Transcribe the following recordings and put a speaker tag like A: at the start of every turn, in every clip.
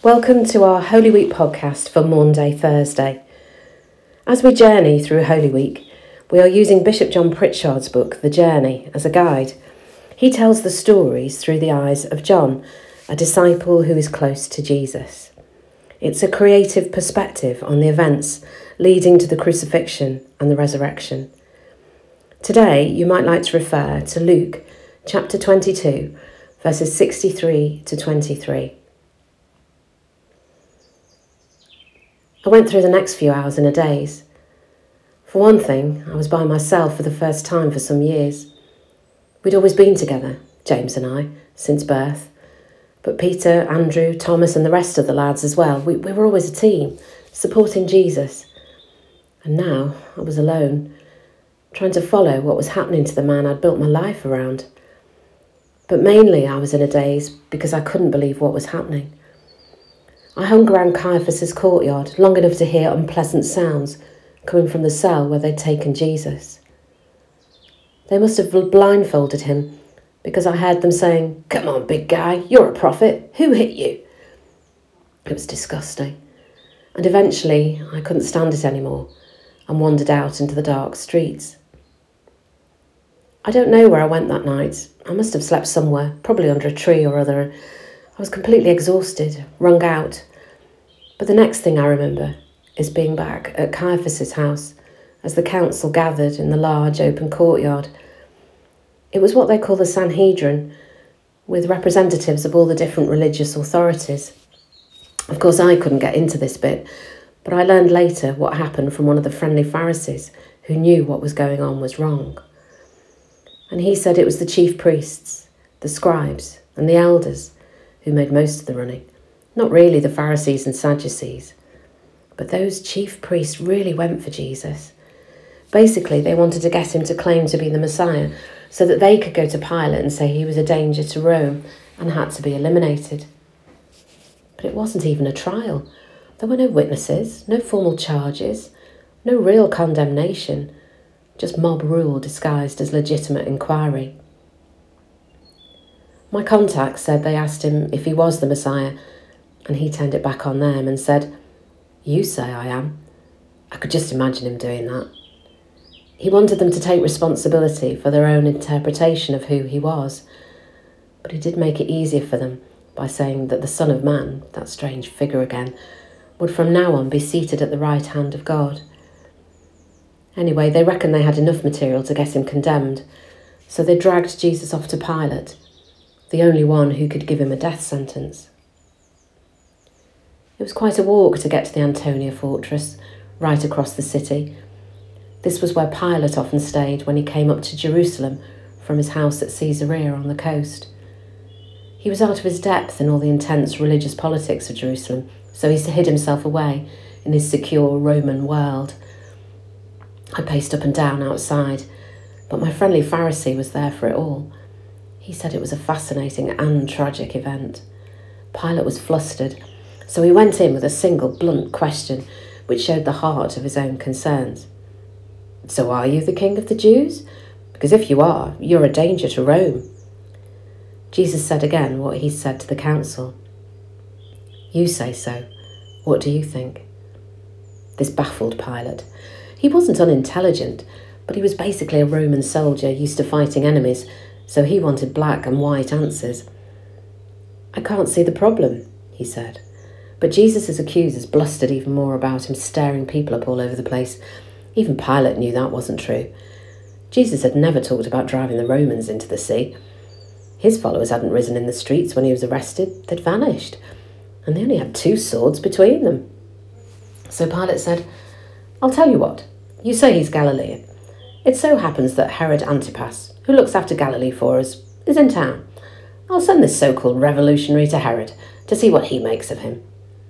A: Welcome to our Holy Week podcast for Maunday Thursday. As we journey through Holy Week, we are using Bishop John Pritchard's book, The Journey, as a guide. He tells the stories through the eyes of John, a disciple who is close to Jesus. It's a creative perspective on the events leading to the crucifixion and the resurrection. Today, you might like to refer to Luke chapter 22, verses 63 to 23. I went through the next few hours in a daze. For one thing, I was by myself for the first time for some years. We'd always been together, James and I, since birth. But Peter, Andrew, Thomas and the rest of the lads as well, we were always a team, supporting Jesus. And now I was alone, trying to follow what was happening to the man I'd built my life around. But mainly I was in a daze because I couldn't believe what was happening. I hung around Caiaphas's courtyard long enough to hear unpleasant sounds coming from the cell where they'd taken Jesus. They must have blindfolded him because I heard them saying, "Come on, big guy, you're a prophet. Who hit you?" It was disgusting. And eventually I couldn't stand it anymore and wandered out into the dark streets. I don't know where I went that night. I must have slept somewhere, probably under a tree or other. I was completely exhausted, wrung out. But the next thing I remember is being back at Caiaphas's house as the council gathered in the large open courtyard. It was what they call the Sanhedrin, with representatives of all the different religious authorities. Of course, I couldn't get into this bit, but I learned later what happened from one of the friendly Pharisees who knew what was going on was wrong. And he said it was the chief priests, the scribes and the elders who made most of the running. Not really the Pharisees and Sadducees. But those chief priests really went for Jesus. Basically, they wanted to get him to claim to be the Messiah so that they could go to Pilate and say he was a danger to Rome and had to be eliminated. But it wasn't even a trial. There were no witnesses, no formal charges, no real condemnation, just mob rule disguised as legitimate inquiry. My contacts said they asked him if he was the Messiah, and he turned it back on them and said, "You say I am." I could just imagine him doing that. He wanted them to take responsibility for their own interpretation of who he was, but he did make it easier for them by saying that the Son of Man, that strange figure again, would from now on be seated at the right hand of God. Anyway, they reckoned they had enough material to get him condemned, so they dragged Jesus off to Pilate, the only one who could give him a death sentence. It was quite a walk to get to the Antonia fortress, right across the city. This was where Pilate often stayed when he came up to Jerusalem from his house at Caesarea on the coast. He was out of his depth in all the intense religious politics of Jerusalem, so he hid himself away in his secure Roman world. I paced up and down outside, but my friendly Pharisee was there for it all. He said it was a fascinating and tragic event. Pilate was flustered, so he went in with a single blunt question which showed the heart of his own concerns. "So are you the king of the Jews? Because if you are, you're a danger to Rome." Jesus said again what he said to the council. "You say so. What do you think?" This baffled Pilate. He wasn't unintelligent, but he was basically a Roman soldier used to fighting enemies, so he wanted black and white answers. "I can't see the problem," he said. But Jesus' accusers blustered even more about him stirring people up all over the place. Even Pilate knew that wasn't true. Jesus had never talked about driving the Romans into the sea. His followers hadn't risen in the streets when he was arrested. They'd vanished, and they only had 2 swords between them. So Pilate said, "I'll tell you what. You say he's Galilean. It so happens that Herod Antipas, who looks after Galilee for us, is in town. I'll send this so-called revolutionary to Herod to see what he makes of him."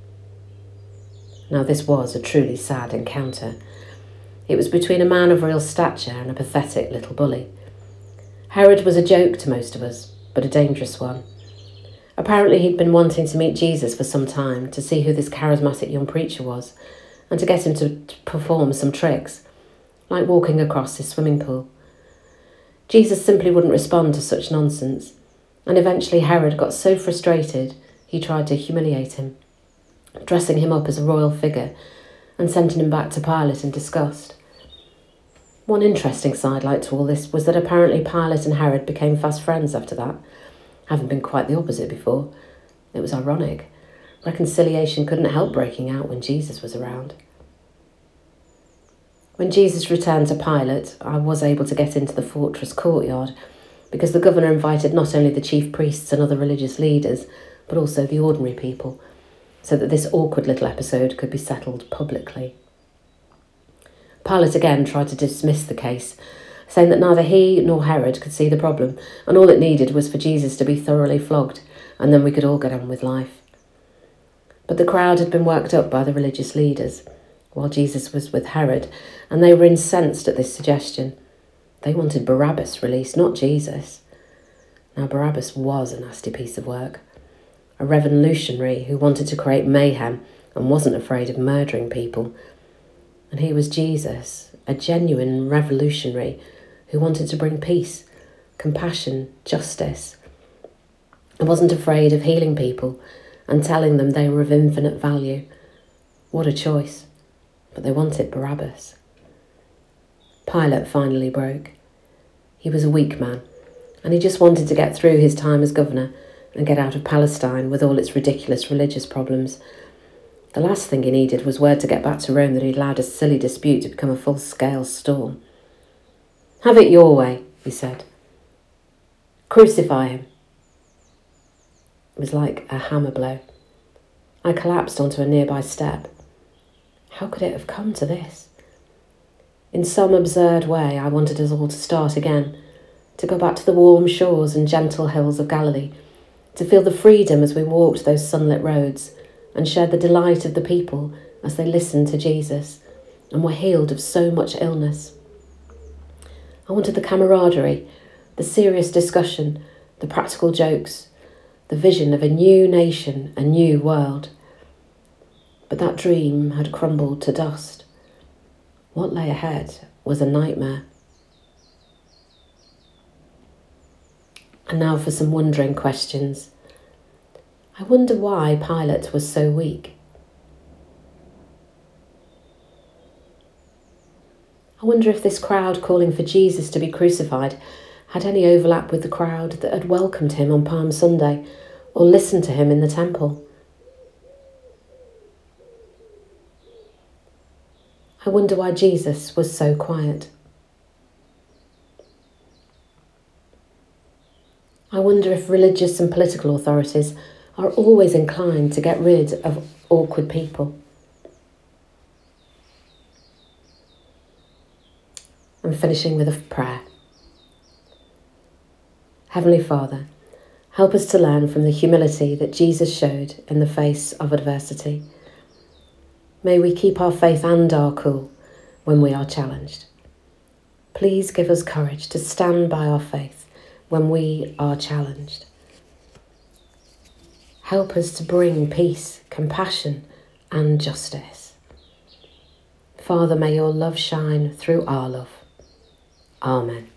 A: Now this was a truly sad encounter. It was between a man of real stature and a pathetic little bully. Herod was a joke to most of us, but a dangerous one. Apparently he'd been wanting to meet Jesus for some time, to see who this charismatic young preacher was, and to get him to perform some tricks, like walking across his swimming pool. Jesus simply wouldn't respond to such nonsense, and eventually Herod got so frustrated he tried to humiliate him. dressing him up as a royal figure and sending him back to Pilate in disgust. One interesting sidelight to all this was that apparently Pilate and Herod became fast friends after that, having been quite the opposite before. It was ironic. Reconciliation couldn't help breaking out when Jesus was around. When Jesus returned to Pilate, I was able to get into the fortress courtyard because the governor invited not only the chief priests and other religious leaders, but also the ordinary people, so that this awkward little episode could be settled publicly. Pilate again tried to dismiss the case, saying that neither he nor Herod could see the problem, and all it needed was for Jesus to be thoroughly flogged, and then we could all get on with life. But the crowd had been worked up by the religious leaders, while Jesus was with Herod, and they were incensed at this suggestion. They wanted Barabbas released, not Jesus. Now Barabbas was a nasty piece of work. A revolutionary who wanted to create mayhem and wasn't afraid of murdering people. And he was Jesus, a genuine revolutionary who wanted to bring peace, compassion, justice, and wasn't afraid of healing people and telling them they were of infinite value. What a choice. But they wanted Barabbas. Pilate finally broke. He was a weak man, and he just wanted to get through his time as governor and get out of Palestine with all its ridiculous religious problems. The last thing he needed was word to get back to Rome that he'd allowed a silly dispute to become a full-scale storm. "Have it your way," he said. "Crucify him." It was like a hammer blow. I collapsed onto a nearby step. How could it have come to this? In some absurd way, I wanted us all to start again, to go back to the warm shores and gentle hills of Galilee, to feel the freedom as we walked those sunlit roads and shared the delight of the people as they listened to Jesus and were healed of so much illness. I wanted the camaraderie, the serious discussion, the practical jokes, the vision of a new nation, a new world. But that dream had crumbled to dust. What lay ahead was a nightmare. And now for some wondering questions. I wonder why Pilate was so weak. I wonder if this crowd calling for Jesus to be crucified had any overlap with the crowd that had welcomed him on Palm Sunday or listened to him in the temple. I wonder why Jesus was so quiet. I wonder if religious and political authorities are always inclined to get rid of awkward people. I'm finishing with a prayer. Heavenly Father, help us to learn from the humility that Jesus showed in the face of adversity. May we keep our faith and our cool when we are challenged. Please give us courage to stand by our faith when we are challenged. Help us to bring peace, compassion, and justice. Father, may your love shine through our love. Amen.